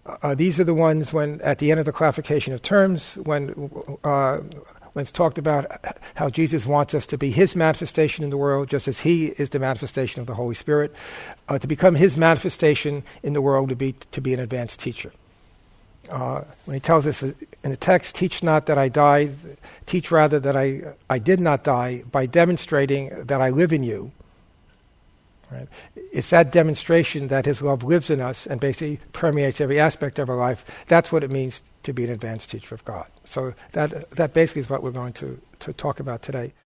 These are the ones when, at the end of the clarification of terms, when it's talked about how Jesus wants us to be his manifestation in the world, just as he is the manifestation of the Holy Spirit. To become his manifestation in the world would be to be an advanced teacher. When he tells us in the text, teach not that I died, teach rather that I did not die, by demonstrating that I live in you. Right? It's that demonstration that his love lives in us and basically permeates every aspect of our life. That's what it means to be an advanced teacher of God. So that basically is what we're going to talk about today.